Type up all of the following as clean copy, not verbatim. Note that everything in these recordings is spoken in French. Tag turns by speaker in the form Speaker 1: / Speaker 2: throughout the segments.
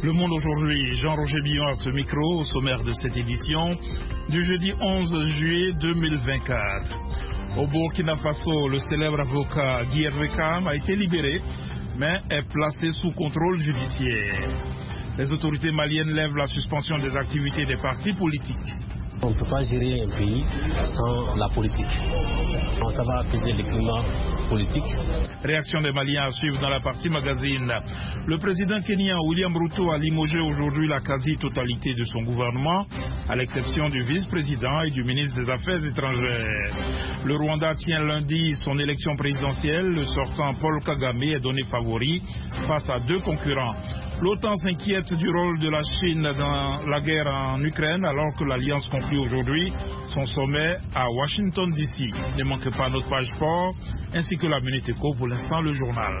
Speaker 1: Le Monde aujourd'hui, Jean-Roger Billon à ce micro, au sommaire de cette édition du jeudi 11 juillet 2024. Au Burkina Faso, le célèbre avocat Guy Hervé Kam a été libéré, mais est placé sous contrôle judiciaire. Les autorités maliennes lèvent la suspension des activités des partis politiques.
Speaker 2: On ne peut pas gérer un pays sans la politique. Ça va apaiser le climat politique.
Speaker 1: Réaction des Maliens à suivre dans la partie magazine. Le président kenyan William Ruto a limogé aujourd'hui la quasi-totalité de son gouvernement, à l'exception du vice-président et du ministre des Affaires étrangères. Le Rwanda tient lundi son élection présidentielle. Le sortant Paul Kagame est donné favori face à deux concurrents. L'OTAN s'inquiète du rôle de la Chine dans la guerre en Ukraine alors que l'Alliance conclut aujourd'hui son sommet à Washington DC. Ne manquez pas notre page sport ainsi que la Minute Éco, pour l'instant le journal.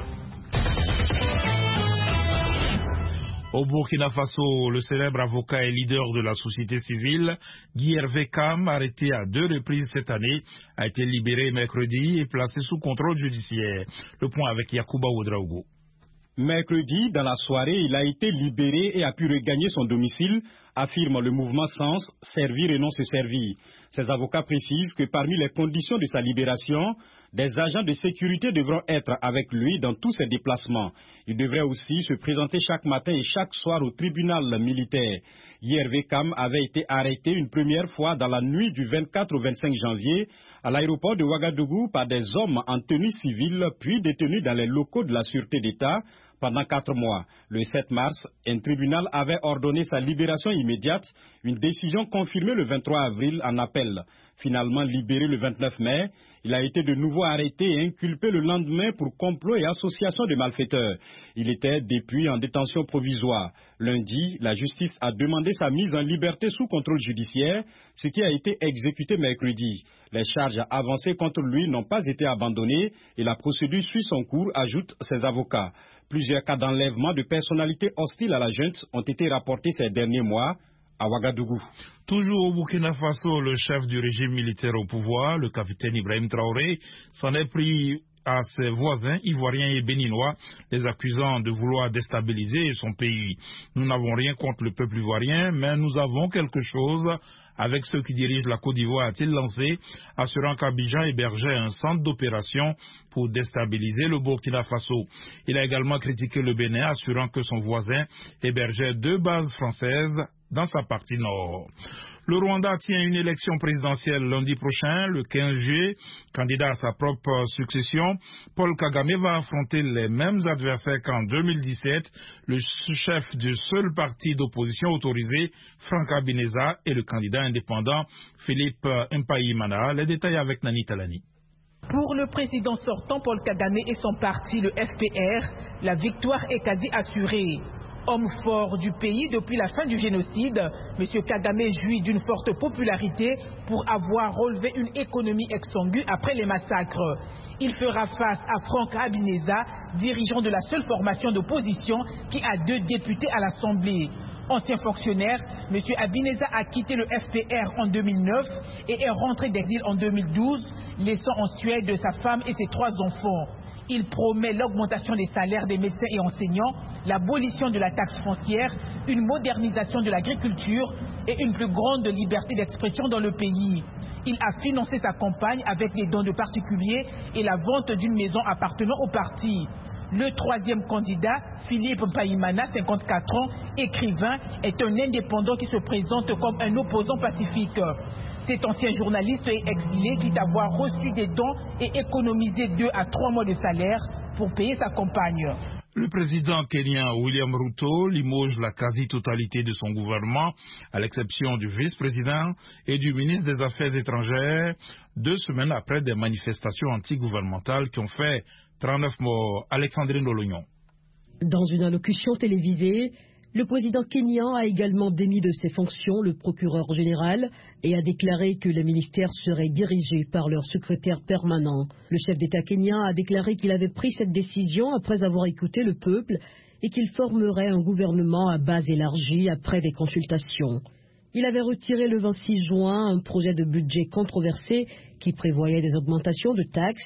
Speaker 1: Au Burkina Faso, le célèbre avocat et leader de la société civile, Guy Hervé Kam, arrêté à 2 reprises cette année, a été libéré mercredi et placé sous contrôle judiciaire. Le point avec Yacouba Ouedraogo.
Speaker 3: Mercredi, dans la soirée, il a été libéré et a pu regagner son domicile, affirme le mouvement Sens, servir et non se servir. Ces avocats précisent que parmi les conditions de sa libération, des agents de sécurité devront être avec lui dans tous ses déplacements. Il devrait aussi se présenter chaque matin et chaque soir au tribunal militaire. Hervé Kam avait été arrêté une première fois dans la nuit du 24 au 25 janvier à l'aéroport de Ouagadougou par des hommes en tenue civile, puis détenus dans les locaux de la Sûreté d'État pendant 4 mois. Le 7 mars, un tribunal avait ordonné sa libération immédiate, une décision confirmée le 23 avril en appel. Finalement libéré le 29 mai, il a été de nouveau arrêté et inculpé le lendemain pour complot et association de malfaiteurs. Il était depuis en détention provisoire. Lundi, la justice a demandé sa mise en liberté sous contrôle judiciaire, ce qui a été exécuté mercredi. Les charges avancées contre lui n'ont pas été abandonnées et la procédure suit son cours, ajoutent ses avocats. Plusieurs cas d'enlèvement de personnalités hostiles à la junte ont été rapportés ces derniers mois à Ouagadougou.
Speaker 1: Toujours au Burkina Faso, le chef du régime militaire au pouvoir, le capitaine Ibrahim Traoré, s'en est pris à ses voisins ivoiriens et béninois, les accusant de vouloir déstabiliser son pays. Nous n'avons rien contre le peuple ivoirien, mais nous avons quelque chose avec ceux qui dirigent la Côte d'Ivoire, a-t-il lancé, assurant qu'Abidjan hébergeait un centre d'opération pour déstabiliser le Burkina Faso. Il a également critiqué le Bénin, assurant que son voisin hébergeait 2 bases françaises dans sa partie nord. Le Rwanda tient une élection présidentielle lundi prochain, le 15 juillet. Candidat à sa propre succession, Paul Kagame va affronter les mêmes adversaires qu'en 2017, le chef du seul parti d'opposition autorisé, Franck Habineza, et le candidat indépendant, Philippe Mpayimana. Les détails avec Nani Talani.
Speaker 4: Pour le président sortant, Paul Kagame et son parti, le FPR, la victoire est quasi assurée. Homme fort du pays depuis la fin du génocide, M. Kagame jouit d'une forte popularité pour avoir relevé une économie exsangue après les massacres. Il fera face à Franck Habineza, dirigeant de la seule formation d'opposition qui a 2 députés à l'Assemblée. Ancien fonctionnaire, M. Habineza a quitté le FPR en 2009 et est rentré d'exil en 2012, laissant en Suède sa femme et ses 3 enfants. Il promet l'augmentation des salaires des médecins et enseignants, l'abolition de la taxe foncière, une modernisation de l'agriculture et une plus grande liberté d'expression dans le pays. Il a financé sa campagne avec des dons de particuliers et la vente d'une maison appartenant au parti. Le 3e candidat, Philippe Mpayimana, 54 ans, écrivain, est un indépendant qui se présente comme un opposant pacifique. Cet ancien journaliste est exilé, quitte à avoir reçu des dons et économisé 2 à 3 mois de salaire pour payer sa campagne.
Speaker 1: Le président kenyan William Ruto limoge la quasi-totalité de son gouvernement, à l'exception du vice-président et du ministre des Affaires étrangères, 2 semaines après des manifestations anti-gouvernementales qui ont fait 39 morts. Alexandrine Olognon.
Speaker 5: Dans une allocution télévisée, le président kenyan a également démis de ses fonctions le procureur général et a déclaré que les ministères seraient dirigés par leur secrétaire permanent. Le chef d'État kenyan a déclaré qu'il avait pris cette décision après avoir écouté le peuple et qu'il formerait un gouvernement à base élargie après des consultations. Il avait retiré le 26 juin un projet de budget controversé qui prévoyait des augmentations de taxes,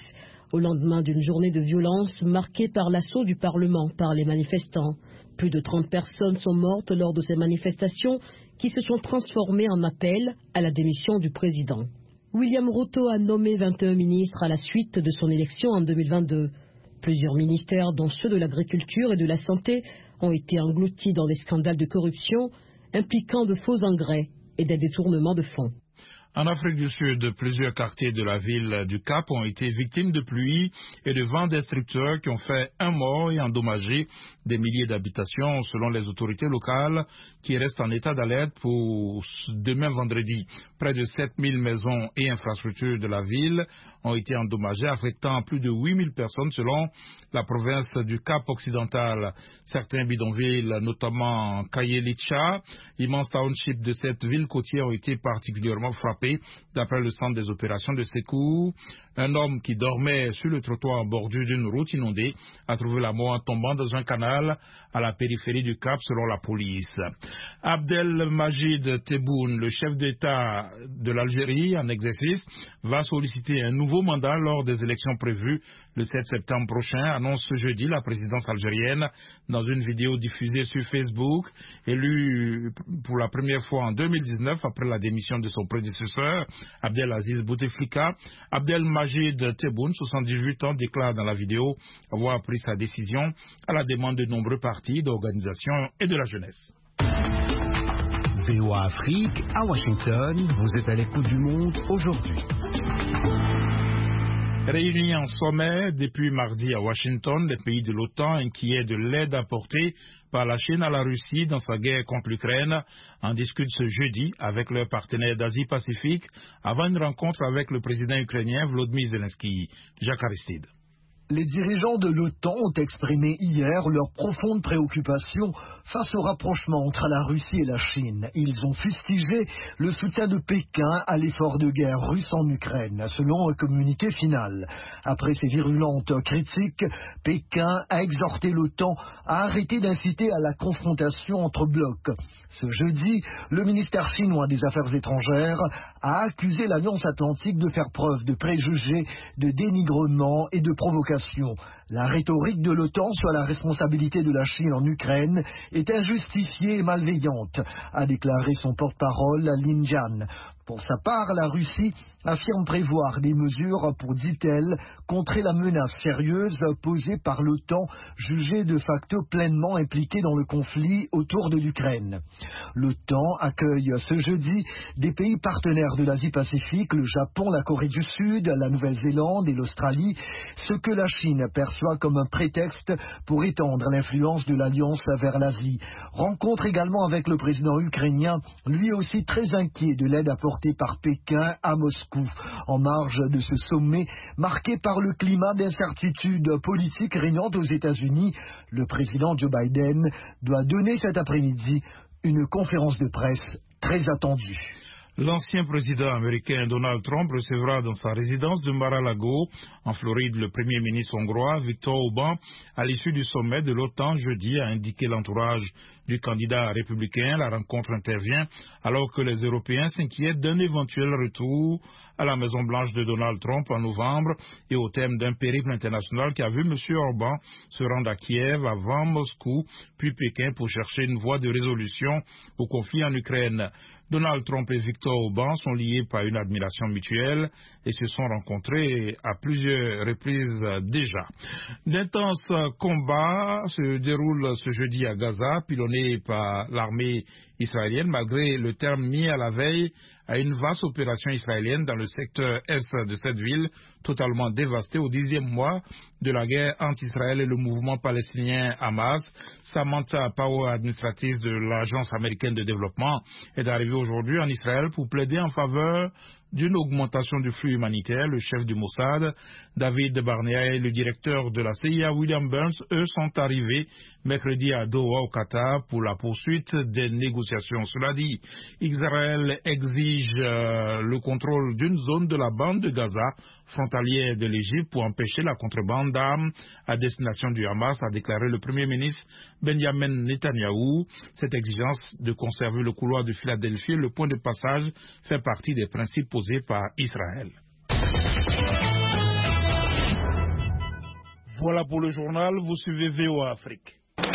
Speaker 5: au lendemain d'une journée de violence marquée par l'assaut du Parlement par les manifestants. Plus de 30 personnes sont mortes lors de ces manifestations qui se sont transformées en appel à la démission du président. William Ruto a nommé 21 ministres à la suite de son élection en 2022. Plusieurs ministères, dont ceux de l'agriculture et de la santé, ont été engloutis dans des scandales de corruption impliquant de faux engrais et des détournements de fonds.
Speaker 1: En Afrique du Sud, plusieurs quartiers de la ville du Cap ont été victimes de pluie et de vents destructeurs qui ont fait un mort et endommagé des milliers d'habitations selon les autorités locales qui restent en état d'alerte pour demain vendredi. Près de 7000 maisons et infrastructures de la ville ont été endommagées, affectant plus de 8000 personnes selon la province du Cap occidental. Certains bidonvilles, notamment Kayelicha, immense township de cette ville côtière, ont été particulièrement frappés. D'après le centre des opérations de secours, un homme qui dormait sur le trottoir en bordure d'une route inondée a trouvé la mort en tombant dans un canal à la périphérie du Cap selon la police. Abdelmajid Tebboune, le chef d'État de l'Algérie en exercice, va solliciter un nouveau mandat lors des élections prévues le 7 septembre prochain, annonce ce jeudi la présidence algérienne dans une vidéo diffusée sur Facebook. Élu pour la première fois en 2019 après la démission de son prédécesseur Abdelaziz Bouteflika, Abdelmajid Tebboune, 78 ans, déclare dans la vidéo avoir pris sa décision à la demande de nombreux partis, d'organisations et de la jeunesse.
Speaker 6: VOA Afrique, à Washington, vous êtes à l'écoute du monde aujourd'hui.
Speaker 1: Réunis en sommet depuis mardi à Washington, les pays de l'OTAN inquiets de l'aide apportée par la Chine à la Russie dans sa guerre contre l'Ukraine en discutent ce jeudi avec leurs partenaires d'Asie-Pacifique avant une rencontre avec le président ukrainien Volodymyr Zelensky. Jacques Aristide.
Speaker 7: Les dirigeants de l'OTAN ont exprimé hier leur profonde préoccupation face au rapprochement entre la Russie et la Chine. Ils ont fustigé le soutien de Pékin à l'effort de guerre russe en Ukraine, selon un communiqué final. Après ces virulentes critiques, Pékin a exhorté l'OTAN à arrêter d'inciter à la confrontation entre blocs. Ce jeudi, le ministère chinois des Affaires étrangères a accusé l'Alliance atlantique de faire preuve de préjugés, de dénigrement et de provocation. La rhétorique de l'OTAN sur la responsabilité de la Chine en Ukraine est injustifiée et malveillante, a déclaré son porte-parole Lin Jian. Pour sa part, la Russie affirme prévoir des mesures pour, dit-elle, contrer la menace sérieuse posée par l'OTAN, jugée de facto pleinement impliquée dans le conflit autour de l'Ukraine. L'OTAN accueille ce jeudi des pays partenaires de l'Asie-Pacifique, le Japon, la Corée du Sud, la Nouvelle-Zélande et l'Australie, ce que la Chine perçoit comme un prétexte pour étendre l'influence de l'Alliance vers l'Asie. Rencontre également avec le président ukrainien, lui aussi très inquiet de l'aide apportée par Pékin à Moscou, en marge de ce sommet marqué par le climat d'incertitude politique régnant aux États-Unis. Le président Joe Biden doit donner cet après-midi une conférence de presse très attendue.
Speaker 1: L'ancien président américain Donald Trump recevra dans sa résidence de Mar-a-Lago, en Floride, le premier ministre hongrois Viktor Orbán à l'issue du sommet de l'OTAN jeudi, a indiqué l'entourage du candidat républicain. La rencontre intervient alors que les Européens s'inquiètent d'un éventuel retour à la Maison-Blanche de Donald Trump en novembre et au thème d'un périple international qui a vu M. Orbán se rendre à Kiev avant Moscou, puis Pékin pour chercher une voie de résolution au conflit en Ukraine. Donald Trump et Viktor Orbán sont liés par une admiration mutuelle et se sont rencontrés à plusieurs reprises déjà. D'intenses combats se déroulent ce jeudi à Gaza, pilonnés par l'armée israélienne, malgré le terme mis à la veille à une vaste opération israélienne dans le secteur est de cette ville, totalement dévastée au 10e mois de la guerre entre Israël et le mouvement palestinien Hamas. Samantha Power, administratrice de l'Agence américaine de développement, est arrivée aujourd'hui en Israël pour plaider en faveur d'une augmentation du flux humanitaire. Le chef du Mossad, David Barnea, et le directeur de la CIA, William Burns, eux, sont arrivés mercredi à Doha, au Qatar, pour la poursuite des négociations. Cela dit, Israël exige le contrôle d'une zone de la bande de Gaza, frontalière de l'Égypte, pour empêcher la contrebande d'armes à destination du Hamas, a déclaré le Premier ministre Benjamin Netanyahou. Cette exigence de conserver le couloir de Philadelphie, le point de passage, fait partie des principes posés par Israël. Voilà pour le journal, vous suivez VOA Afrique.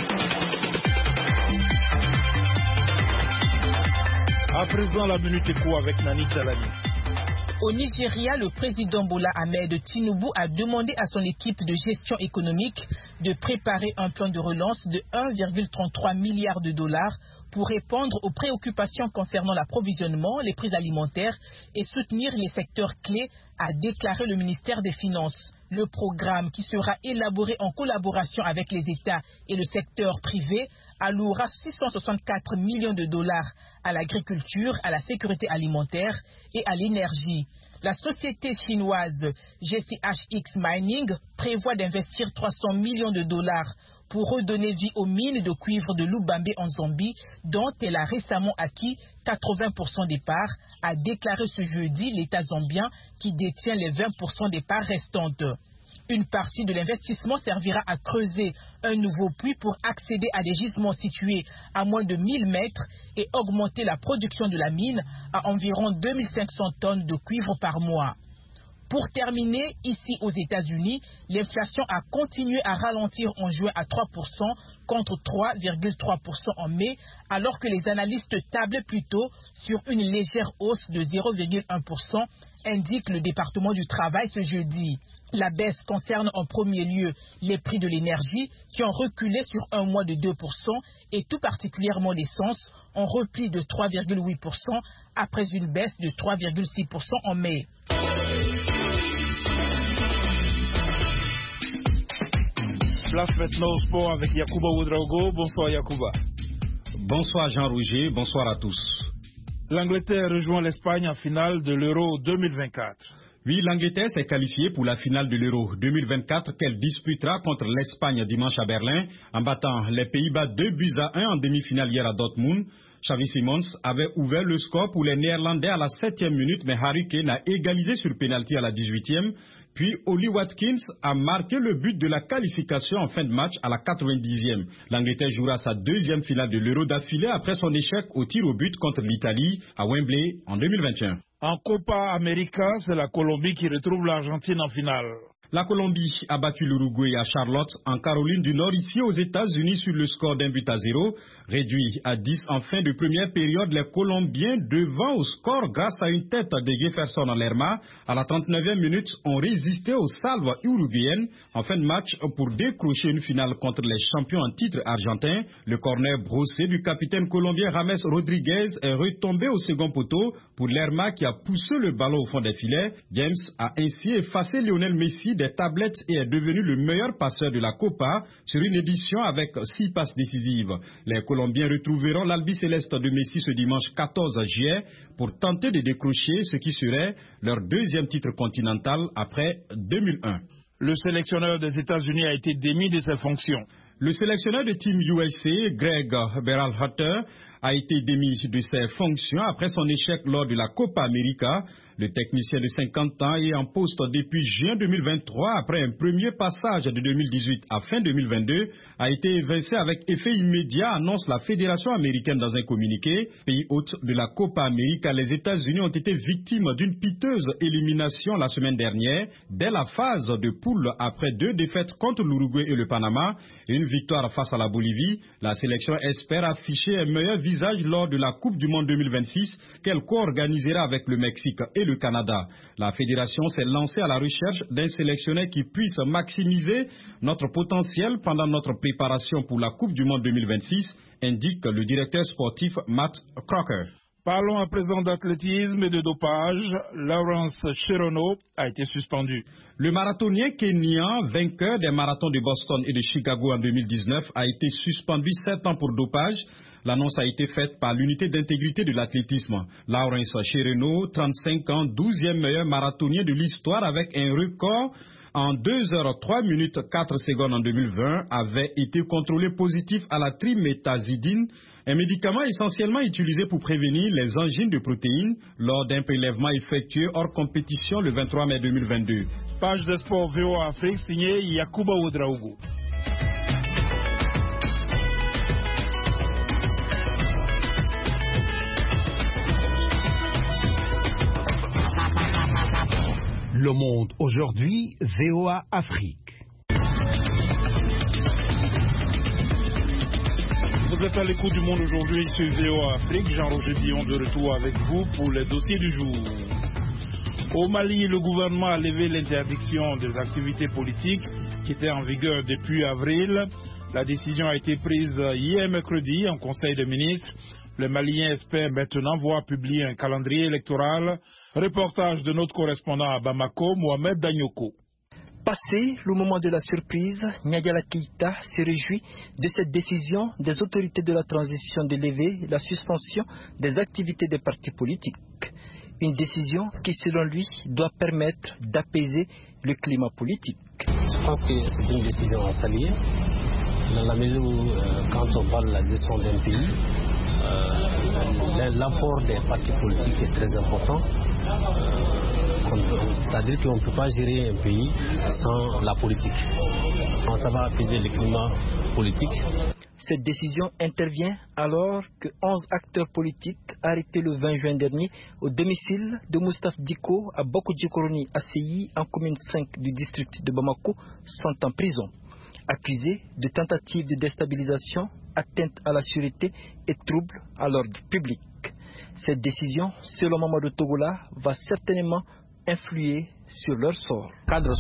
Speaker 1: À présent, la Minute Éco avec Nani Talani.
Speaker 4: Au Nigeria, le président Bola Ahmed Tinubu a demandé à son équipe de gestion économique de préparer un plan de relance de 1,33 milliard de dollars pour répondre aux préoccupations concernant l'approvisionnement, les prix alimentaires et soutenir les secteurs clés, a déclaré le ministère des Finances. Le programme, qui sera élaboré en collaboration avec les États et le secteur privé, allouera 664 millions de dollars à l'agriculture, à la sécurité alimentaire et à l'énergie. La société chinoise GCHX Mining prévoit d'investir 300 millions de dollars pour redonner vie aux mines de cuivre de Lubambe en Zambie, dont elle a récemment acquis 80% des parts, a déclaré ce jeudi l'État zambien qui détient les 20% des parts restantes. Une partie de l'investissement servira à creuser un nouveau puits pour accéder à des gisements situés à moins de 1000 mètres et augmenter la production de la mine à environ 2500 tonnes de cuivre par mois. Pour terminer, ici aux États-Unis, l'inflation a continué à ralentir en juin à 3% contre 3,3% en mai, alors que les analystes tablaient plutôt sur une légère hausse de 0,1%, indique le département du travail ce jeudi. La baisse concerne en premier lieu les prix de l'énergie qui ont reculé sur un mois de 2% et tout particulièrement l'essence en repli de 3,8% après une baisse de 3,6% en mai.
Speaker 1: Place maintenant au sport avec Yacouba Ouedraogo. Bonsoir Yacouba.
Speaker 3: Bonsoir Jean-Roger, bonsoir à tous.
Speaker 1: L'Angleterre rejoint l'Espagne en finale de l'Euro 2024.
Speaker 3: Oui, l'Angleterre s'est qualifiée pour la finale de l'Euro 2024 qu'elle disputera contre l'Espagne dimanche à Berlin en battant les Pays-Bas 2-1 en demi-finale hier à Dortmund. Xavi Simons avait ouvert le score pour les Néerlandais à la 7e minute, mais Harry Kane a égalisé sur pénalty à la 18e. Puis Oli Watkins a marqué le but de la qualification en fin de match à la 90e. L'Angleterre jouera sa deuxième finale de l'Euro d'affilée après son échec au tir au but contre l'Italie à Wembley en 2021.
Speaker 1: En Copa América, c'est la Colombie qui retrouve l'Argentine en finale.
Speaker 3: La Colombie a battu l'Uruguay à Charlotte, en Caroline du Nord, ici aux États-Unis, sur le score d'1-0. Réduit à 10 en fin de première période, les Colombiens devant au score grâce à une tête de Jefferson Lerma. À la 39e minute, ont résisté aux salves uruguayennes. En fin de match, pour décrocher une finale contre les champions en titre argentins, le corner brossé du capitaine colombien James Rodriguez est retombé au second poteau pour Lerma qui a poussé le ballon au fond des filets. James a ainsi effacé Lionel Messi des tablettes et est devenu le meilleur passeur de la Copa sur une édition avec 6 passes décisives. Les Colombiens retrouveront l'Albi-Céleste de Messi ce dimanche 14 juillet pour tenter de décrocher ce qui serait leur deuxième titre continental après 2001.
Speaker 1: Le sélectionneur des États-Unis a été démis de ses fonctions.
Speaker 3: Le sélectionneur de Team USA, Greg Berhalter, a été démis de ses fonctions après son échec lors de la Copa América. Le technicien de 50 ans est en poste depuis juin 2023 après un premier passage de 2018 à fin 2022 a été évincé avec effet immédiat, annonce la Fédération américaine dans un communiqué. Pays hôte de la Copa América, les États-Unis ont été victimes d'une piteuse élimination la semaine dernière dès la phase de poule après 2 défaites contre l'Uruguay et le Panama et une victoire face à la Bolivie. La sélection espère afficher un meilleur visage lors de la Coupe du Monde 2026 qu'elle co-organisera avec le Mexique et le Canada. La fédération s'est lancée à la recherche d'un sélectionneur qui puisse maximiser notre potentiel pendant notre préparation pour la Coupe du Monde 2026, indique le directeur sportif Matt Crocker.
Speaker 1: Parlons à présent d'athlétisme et de dopage. Lawrence Cherono a été suspendu.
Speaker 3: Le marathonien kenyan, vainqueur des marathons de Boston et de Chicago en 2019, a été suspendu 7 ans pour dopage. L'annonce a été faite par l'unité d'intégrité de l'athlétisme. Lawrence Cherono, 35 ans, 12e meilleur marathonien de l'histoire avec un record en 2h03 minutes 4 secondes en 2020, avait été contrôlé positif à la triméthazidine, un médicament essentiellement utilisé pour prévenir les angines de protéines lors d'un prélèvement effectué hors compétition le 23 mai 2022.
Speaker 1: Page de sport VOA Afrique signée Yacouba Ouedraogo.
Speaker 6: Le monde aujourd'hui, VOA Afrique.
Speaker 1: Vous êtes à l'écoute du monde aujourd'hui sur VOA Afrique. Jean-Roger Billon de retour avec vous pour les dossiers du jour. Au Mali, le gouvernement a levé l'interdiction des activités politiques qui était en vigueur depuis avril. La décision a été prise hier mercredi en Conseil des ministres. Les Maliens espèrent maintenant voir publier un calendrier électoral. Reportage de notre correspondant à Bamako, Mohamed Danyoko.
Speaker 8: Passé le moment de la surprise, Nyadiala Keïta se réjouit de cette décision des autorités de la transition de lever la suspension des activités des partis politiques. Une décision qui, selon lui, doit permettre d'apaiser le climat politique.
Speaker 2: Je pense que c'est une décision à saluer, dans la mesure où, quand on parle de la gestion d'un pays, l'apport des partis politiques est très important. C'est-à-dire qu'on ne peut pas gérer un pays sans la politique. Ça va apaiser le climat politique.
Speaker 8: Cette décision intervient alors que 11 acteurs politiques arrêtés le 20 juin dernier au domicile de Moustapha Diko à Bokodjikoroni à Seyi, en commune 5 du district de Bamako, sont en prison, accusés de tentatives de déstabilisation, atteinte à la sûreté et troubles à l'ordre public. Cette décision, selon Mamadou Togola, va certainement influer sur leur sort.
Speaker 9: Les cadres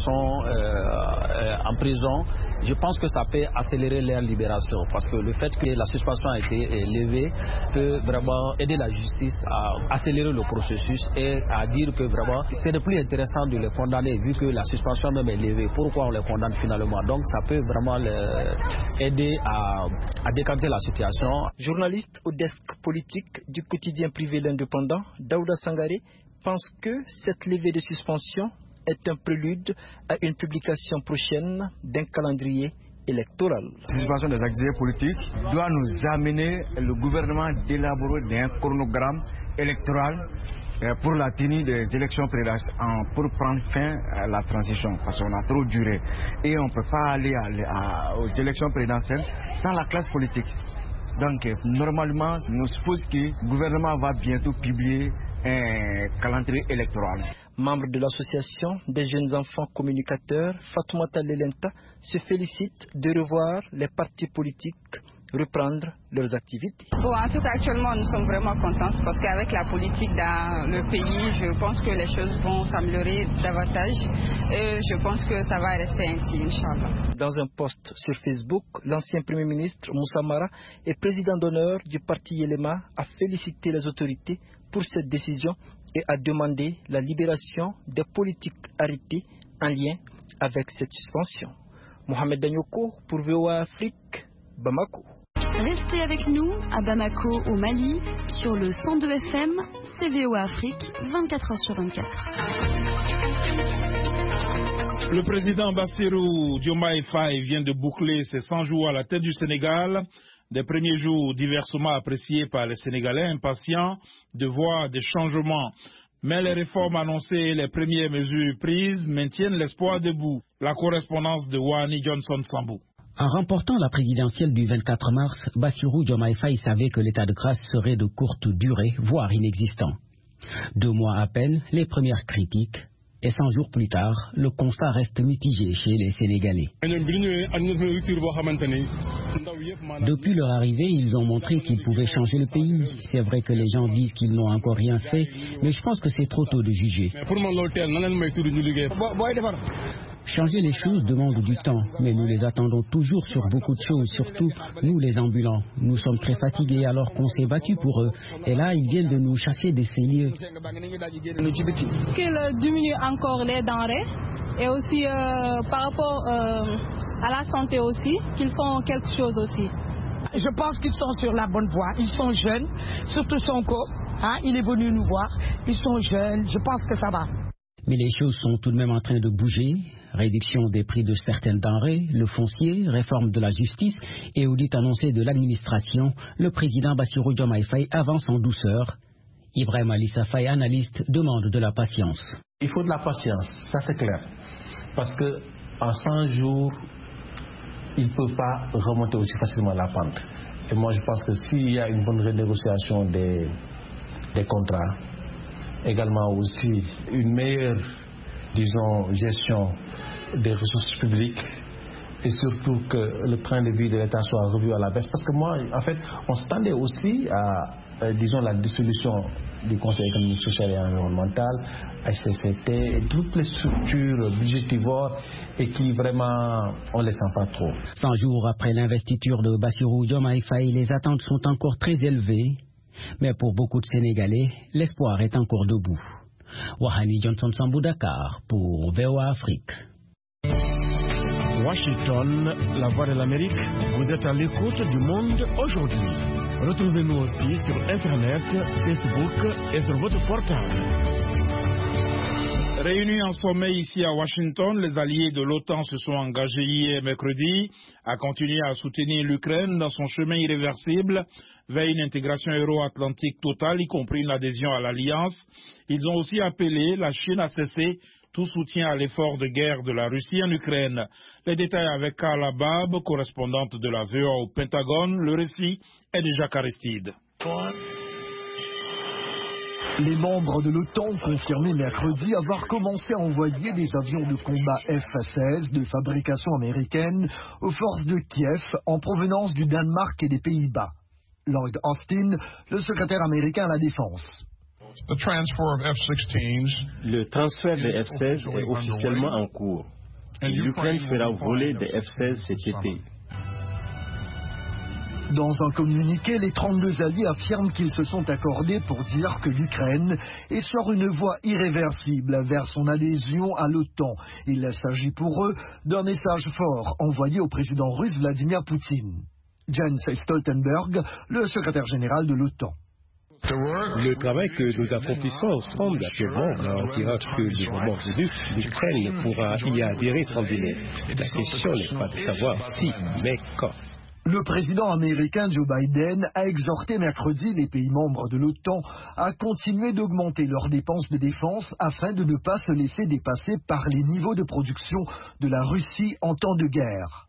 Speaker 9: sont en prison. Je pense que ça peut accélérer leur libération parce que le fait que la suspension a été levée peut vraiment aider la justice à accélérer le processus et à dire que vraiment c'est le plus intéressant de les condamner vu que la suspension même est levée. Pourquoi on les condamne finalement? Donc ça peut vraiment aider à décanter la situation.
Speaker 8: Journaliste au desk politique du quotidien privé L'Indépendant, Daouda Sangaré pense que cette levée de suspension est un prélude à une publication prochaine d'un calendrier électoral.
Speaker 10: La suspension des activités politiques doit nous amener le gouvernement d'élaborer un chronogramme électoral pour la tenue des élections présidentielles, pour prendre fin à la transition, parce qu'on a trop duré. Et on ne peut pas aller aux élections présidentielles sans la classe politique. Donc normalement, nous supposons que le gouvernement va bientôt publier un calendrier électoral.
Speaker 8: Membre de l'association des jeunes enfants communicateurs, Fatoumata Lelenta se félicite de revoir les partis politiques reprendre leurs activités.
Speaker 11: Bon, en tout cas, actuellement, nous sommes vraiment contents parce qu'avec la politique dans le pays, je pense que les choses vont s'améliorer davantage et je pense que ça va rester ainsi, Inch'Allah.
Speaker 8: Dans un post sur Facebook, l'ancien Premier ministre Moussa Mara et président d'honneur du parti Yelema a félicité les autorités pour cette décision et a demandé la libération des politiques arrêtés en lien avec cette suspension. Mohamed Danyoko pour VOA Afrique, Bamako.
Speaker 12: Restez avec nous à Bamako au Mali sur le 102 FM, c'est VOA Afrique, 24h sur 24.
Speaker 1: Le président Bassirou Diomaye Faye vient de boucler ses 100 jours à la tête du Sénégal. Des premiers jours diversement appréciés par les Sénégalais impatients de voir des changements. Mais les réformes annoncées et les premières mesures prises maintiennent l'espoir debout. La correspondance de Wani Johnson Sambou.
Speaker 13: En remportant la présidentielle du 24 mars, Bassirou Diomaye Faye savait que l'état de grâce serait de courte durée, voire inexistant. 2 mois à peine, les premières critiques, et 100 jours plus tard, le constat reste mitigé chez les Sénégalais. Depuis leur arrivée, ils ont montré qu'ils pouvaient changer le pays. C'est vrai que les gens disent qu'ils n'ont encore rien fait, mais je pense que c'est trop tôt de juger. Changer les choses demande du temps, mais nous les attendons toujours sur beaucoup de choses, surtout nous les ambulants. Nous sommes très fatigués alors qu'on s'est battu pour eux. Et là, ils viennent de nous chasser de ces lieux.
Speaker 14: Qu'ils diminuent encore les denrées et aussi par rapport à la santé aussi, qu'ils font quelque chose aussi.
Speaker 15: Je pense qu'ils sont sur la bonne voie. Ils sont jeunes, surtout Sonko. Il est venu nous voir. Ils sont jeunes, je pense que ça va.
Speaker 13: Mais les choses sont tout de même en train de bouger. Réduction des prix de certaines denrées, le foncier, réforme de la justice et audit annoncé de l'administration, le président Bassirou Diomaye Faye avance en douceur. Ibrahim Alissa Faye, analyste, demande de la patience.
Speaker 16: Il faut de la patience, ça c'est clair. Parce que en 100 jours, il ne peut pas remonter aussi facilement la pente. Et moi je pense que s'il y a une bonne renégociation des contrats, également aussi une meilleure, disons, gestion des ressources publiques et surtout que le train de vie de l'État soit revu à la baisse. Parce que moi, en fait, on s'attendait aussi à, disons, la dissolution du Conseil économique, social et environnemental, HCCT, et toutes les structures budgétivores, et qui vraiment, on ne les sent pas trop.
Speaker 13: 100 jours après l'investiture de Bassirou Diomaye Faye, les attentes sont encore très élevées. Mais pour beaucoup de Sénégalais, l'espoir est encore debout. Wahani Johnson Sambou, Dakar, pour VOA Afrique.
Speaker 17: Washington, la voix de l'Amérique, vous êtes à l'écoute du monde aujourd'hui. Retrouvez-nous aussi sur Internet, Facebook et sur votre portable.
Speaker 1: Réunis en sommet ici à Washington, les alliés de l'OTAN se sont engagés hier mercredi à continuer à soutenir l'Ukraine dans son chemin irréversible vers une intégration euro-atlantique totale, y compris une adhésion à l'Alliance. Ils ont aussi appelé la Chine à cesser tout soutien à l'effort de guerre de la Russie en Ukraine. Les détails avec Carla Bab, correspondante de la VOA au Pentagone. Le récit est de Jacques Aristide.
Speaker 7: Les membres de l'OTAN ont confirmé mercredi avoir commencé à envoyer des avions de combat F-16 de fabrication américaine aux forces de Kiev en provenance du Danemark et des Pays-Bas. Lloyd Austin, le secrétaire américain à la Défense.
Speaker 18: Le transfert des F-16 est officiellement en cours. Et l'Ukraine fera voler des F-16 cet été.
Speaker 7: Dans un communiqué, les 32 alliés affirment qu'ils se sont accordés pour dire que l'Ukraine est sur une voie irréversible vers son adhésion à l'OTAN. Il s'agit pour eux d'un message fort envoyé au président russe Vladimir Poutine. Jens Stoltenberg, le secrétaire général de l'OTAN.
Speaker 19: Le travail que nous accomplissons ensemble actuellement garantira que le moment venu, l'Ukraine pourra y adhérer sans délai. La question n'est pas de savoir si, mais quand.
Speaker 7: Le président américain Joe Biden a exhorté mercredi les pays membres de l'OTAN à continuer d'augmenter leurs dépenses de défense afin de ne pas se laisser dépasser par les niveaux de production de la Russie en temps de guerre.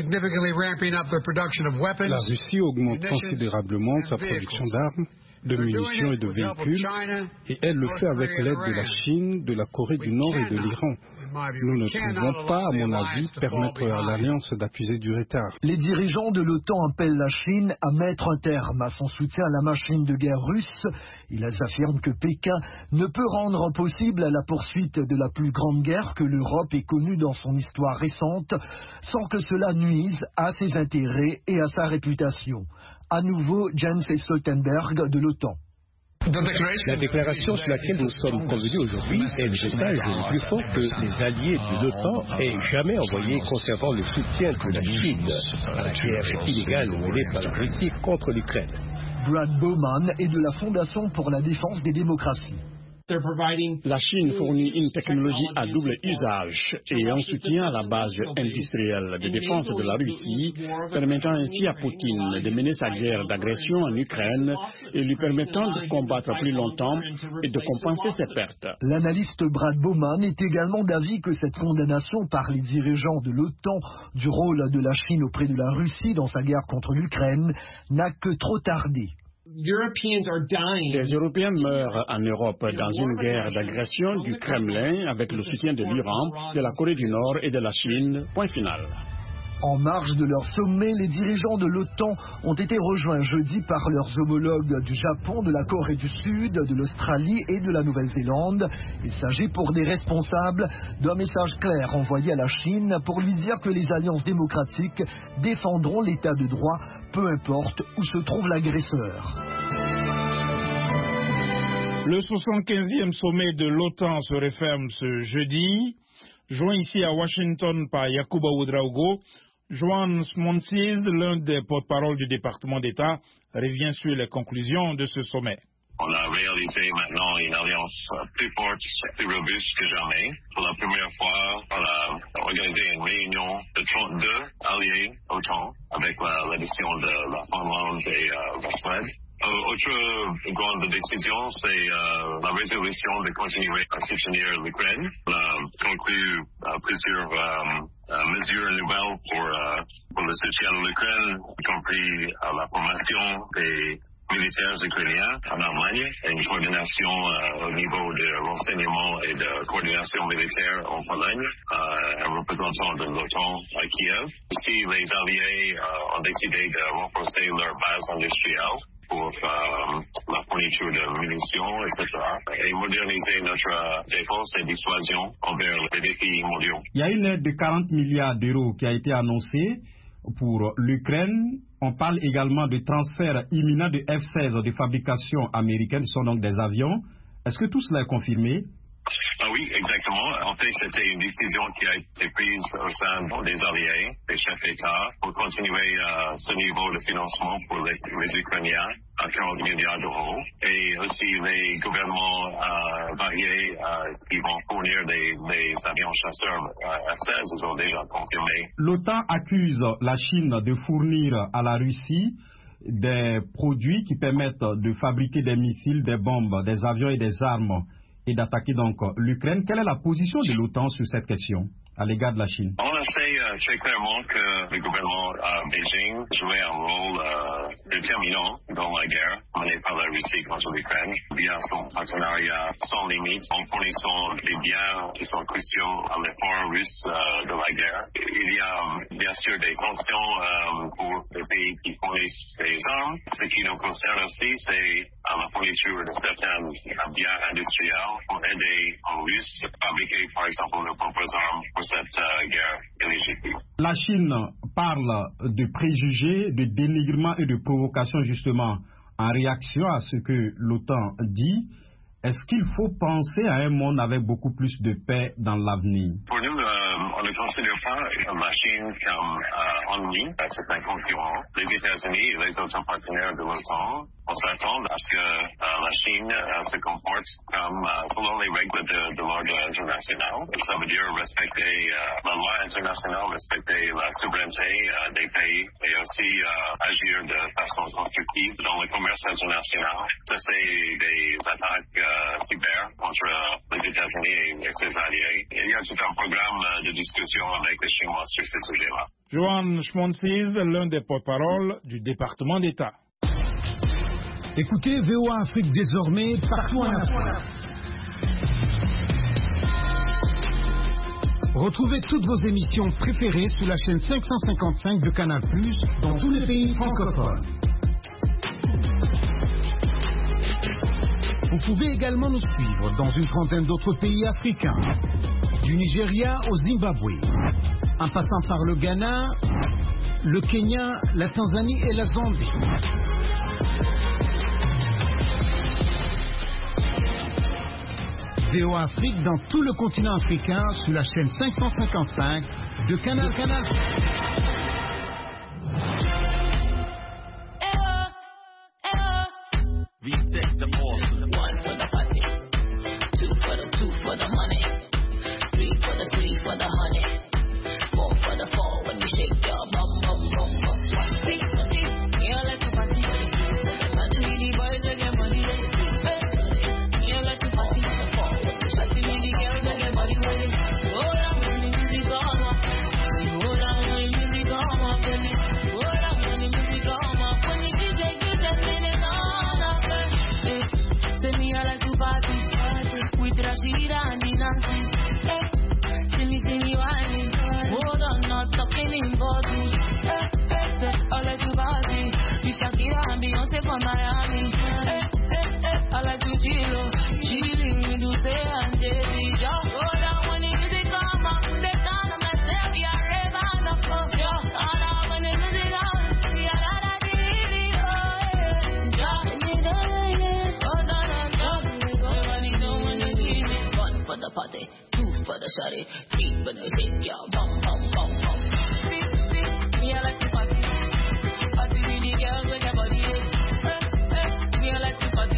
Speaker 20: La Russie augmente considérablement sa production d'armes, de munitions et de véhicules, et elle le fait avec l'aide de la Chine, de la Corée du Nord et de l'Iran. Nous ne pouvons pas, à mon avis, permettre à l'Alliance d'accuser du retard.
Speaker 7: Les dirigeants de l'OTAN appellent la Chine à mettre un terme à son soutien à la machine de guerre russe. Ils affirment que Pékin ne peut rendre possible la poursuite de la plus grande guerre que l'Europe ait connue dans son histoire récente, sans que cela nuise à ses intérêts et à sa réputation. À nouveau, Jens Stoltenberg de l'OTAN.
Speaker 19: La déclaration sur laquelle nous sommes convenus aujourd'hui est le message le plus fort que les alliés de l'OTAN aient jamais envoyé concernant le soutien de la Chine à la guerre illégale menée par la Russie contre l'Ukraine.
Speaker 7: Brad Bowman est de la Fondation pour la défense des démocraties.
Speaker 21: La Chine fournit une technologie à double usage et un soutien à la base industrielle de défense de la Russie, permettant ainsi à Poutine de mener sa guerre d'agression en Ukraine et lui permettant de combattre plus longtemps et de compenser ses pertes.
Speaker 7: L'analyste Brad Bowman est également d'avis que cette condamnation par les dirigeants de l'OTAN du rôle de la Chine auprès de la Russie dans sa guerre contre l'Ukraine n'a que trop tardé.
Speaker 21: Les Européens meurent en Europe dans une guerre d'agression du Kremlin avec le soutien de l'Iran, de la Corée du Nord et de la Chine. Point final.
Speaker 7: En marge de leur sommet, les dirigeants de l'OTAN ont été rejoints jeudi par leurs homologues du Japon, de la Corée du Sud, de l'Australie et de la Nouvelle-Zélande. Il s'agit pour des responsables d'un message clair envoyé à la Chine pour lui dire que les alliances démocratiques défendront l'état de droit, peu importe où se trouve l'agresseur.
Speaker 1: Le 75e sommet de l'OTAN se referme ce jeudi. Joint ici à Washington par Yacouba Ouedraogo, Joan Smonsiz, l'un des porte-parole du département d'État, revient sur les conclusions de ce sommet.
Speaker 22: On a réalisé maintenant une alliance plus forte, plus robuste que jamais. Pour la première fois, on a organisé une réunion de 32 alliés OTAN avec l'addition de la Finlande et la Suède. Autre grande décision, c'est la résolution de continuer à soutenir l'Ukraine. On a conclu plusieurs mesures nouvelles pour le soutien de l'Ukraine, y compris la formation des militaires ukrainiens en Allemagne et une coordination au niveau de renseignement et de coordination militaire en Pologne, un représentant de l'OTAN à Kiev. les Alliés ont décidé de renforcer leur base industrielle pour la fourniture de munitions, etc. Et moderniser notre défense et dissuasion envers les défis mondiaux.
Speaker 4: Il y a une aide de 40 milliards d'euros qui a été annoncée pour l'Ukraine. On parle également de transfert imminent de F-16 de fabrication américaine, ce sont donc des avions. Est-ce que tout cela est confirmé?
Speaker 22: Oui, exactement. En fait, c'était une décision qui a été prise au sein des Alliés, des chefs d'État, pour continuer ce niveau de financement pour les Ukrainiens à 40 milliards d'euros. Et aussi les gouvernements variés qui vont fournir des avions chasseurs F-16, ils ont déjà confirmé.
Speaker 4: L'OTAN accuse la Chine de fournir à la Russie des produits qui permettent de fabriquer des missiles, des bombes, des avions et des armes, et d'attaquer donc l'Ukraine. Quelle est la position de l'OTAN sur cette question à l'égard de la Chine?
Speaker 22: On sait très clairement que le gouvernement à Beijing jouait un rôle déterminant dans la guerre menée par la Russie contre l'Ukraine via son partenariat sans limite en fournissant des biens qui sont cruciaux à l'effort russe de la guerre. Il y a bien sûr des sanctions pour les pays qui fournissent des armes. Ce qui nous concerne aussi, c'est la fourniture de certains biens industriels pour aider aux Russes à fabriquer, par exemple, leurs propres armes pour cette guerre illégitime.
Speaker 4: La Chine parle de préjugés, de dénigrement et de provocation justement en réaction à ce que l'OTAN dit. Est-ce qu'il faut penser à un monde avec beaucoup plus de paix dans l'avenir?
Speaker 22: Pour nous, on ne considère pas la Chine comme ennemi, c'est un concurrent. Les États-Unis et les autres partenaires de l'OTAN, on s'attend à ce que la Chine se comporte comme selon les règles de l'ordre international. Ça veut dire respecter la loi internationale, respecter la souveraineté des pays et aussi agir de façon constructive dans le commerce international. Ça, c'est des attaques cyber contre les États-Unis et ses alliés. Il y a tout un programme de discussion avec les Chinois sur ces sujets-là.
Speaker 1: Johan Schmontzis, l'un des porte-parole du département d'État.
Speaker 5: Écoutez VOA Afrique désormais partout en Afrique. Retrouvez toutes vos émissions préférées sur la chaîne 555 de Canal+, dans tous les pays francophones. Vous pouvez également nous suivre dans une trentaine d'autres pays africains, du Nigeria au Zimbabwe, en passant par le Ghana, le Kenya, la Tanzanie et la Zambie. VOA Afrique dans tout le continent africain sur la chaîne 555 de Canal.
Speaker 23: One for the party, two for the money, three for the honey, four for the fall when you shake your bum bum bum bum. Six for the you like to party, party with the boys that get money. You like to party, party with the girls that get money. Go down when the music on up, go down when the music on up, go down when the music on up. When the DJ gets that minute on up, say me I like to party with Rashida and the Nancy. See me whining, hold on, not talking in body. I like to party with Shakira and Beyonce from Miami. I like to chilling with Uche and Jay-Z. Just go down when the music come up, they down on myself, yeah, rave and up, yeah. All out when the music on, yeah, da-da-dee-dee, oh, yeah. Me know, yeah, oh, da-da-da, everybody know when the music. One for the party, two for the shawty, three for the shake, yeah, bum, bum, bum, bum. Me I like to party, party with the girls with their body, me I like to party.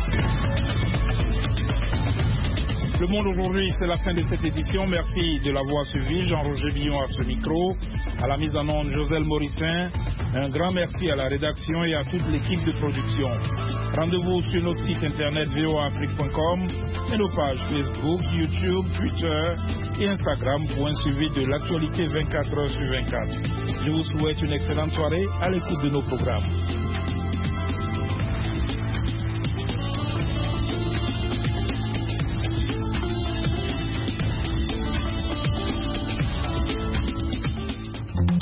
Speaker 1: Le Monde aujourd'hui, c'est la fin de cette édition. Merci de l'avoir suivi. Jean-Roger Villon à ce micro. À la mise en onde, Joselle Morissin. Un grand merci à la rédaction et à toute l'équipe de production. Rendez-vous sur notre site internet voaafrique.com et nos pages Facebook, YouTube, Twitter et Instagram pour un suivi de l'actualité 24 heures sur 24. Je vous souhaite une excellente soirée à l'écoute de nos programmes.